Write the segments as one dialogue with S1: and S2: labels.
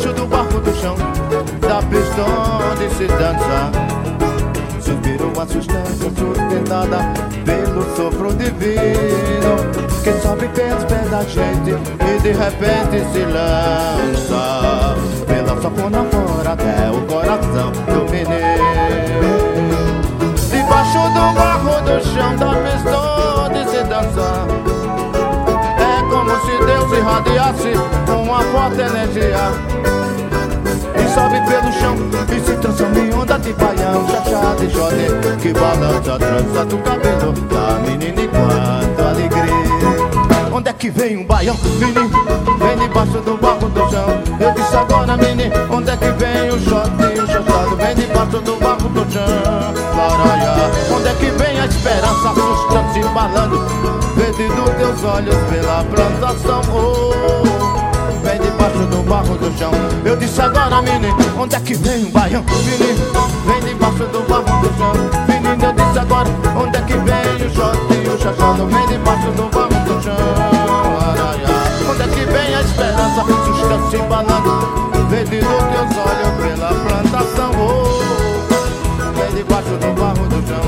S1: debaixo do barro do chão, da pista onde se dança. Suspiro a substância sustentada pelo sopro divino, que sobe pelos pés da gente e de repente se lança pela sanfona fora até o coração do menino. Debaixo do barro do chão, da pista onde se dança, é como se Deus irradiasse uma forte energia e sobe pelo chão e se transforma em onda de baião, chachá de jote que balança a trança do cabelo da menina enquanto alegria. Onde é que vem um baião, menino? Vem debaixo do barro do chão. Eu disse agora, menino, onde é que vem o shot e o chachado? Vem debaixo do barro do chão, laraiá. Onde é que vem a esperança, a substância embalando verde dos teus olhos pela plantação, oh. Vem debaixo do barro do chão. Eu disse agora, menino, onde é que vem o baião? Menino, vem debaixo do barro do chão. Menino, eu disse agora, onde é que vem o shot e o chachado? Vem debaixo do barro do chão, araiá. Onde é que vem a esperança, substância embalando verde dos teus olhos pela plantação, oh. Vem debaixo do barro do chão.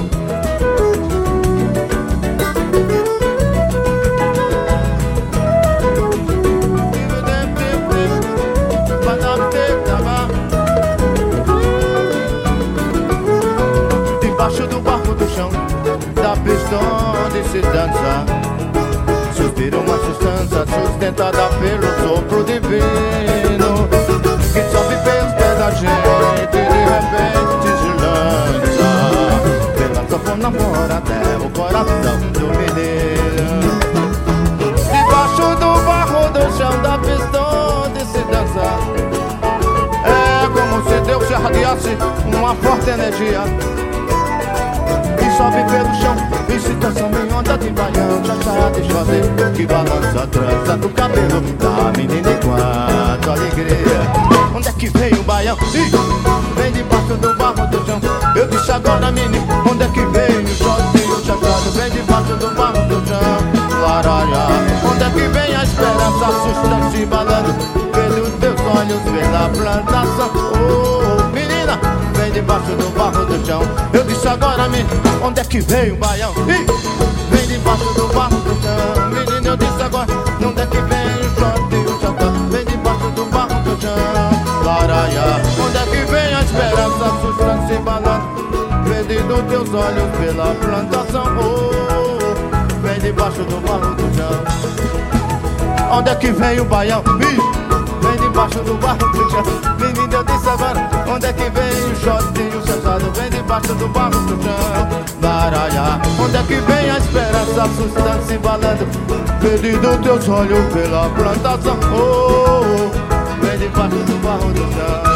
S1: Debaixo do barro do chão, da pista onde se dança, suspira uma substância sustentada pelo sopro divino, que sobe pelos pés da gente e de repente se lança pela sanfona fora até o coração do menino. Debaixo do barro do chão, da pista onde se dança, é como se Deus se irradiasse uma forte energia e sobe pelo chão e se transforma em onda de baião, chachá de jote que balança a trança do cabelo da menina enquanto alegria. Onde é que vem o baião? Vem debaixo do barro do chão. Eu disse agora, menino, onde é que vem o jote e o chachado? Vem debaixo do barro do chão, laraiá. Onde é que vem a esperança, a substância embalando pelos teus olhos pela plantação, oh, menina, vem debaixo do barro do chão. Eu disse agora, menino, onde é que vem o baião? Vem debaixo do barro do chão. Menino, eu disse agora, onde é que vem o shot e o chachado? Vem debaixo do barro do chão, laraiá. Onde é que vem a esperança, a substância embalando verde dos teus olhos pela plantação, oh. Vem debaixo do barro do chão. Onde é que vem o baião? Vem debaixo do barro do chão. Menino, eu disse agora, onde é que vem o shot e o chachado? Vem debaixo do barro do chão, laraiá. Onde é que vem a esperança, a substância embalando verde dos teus olhos pela plantação, oh. Vem debaixo do barro do chão.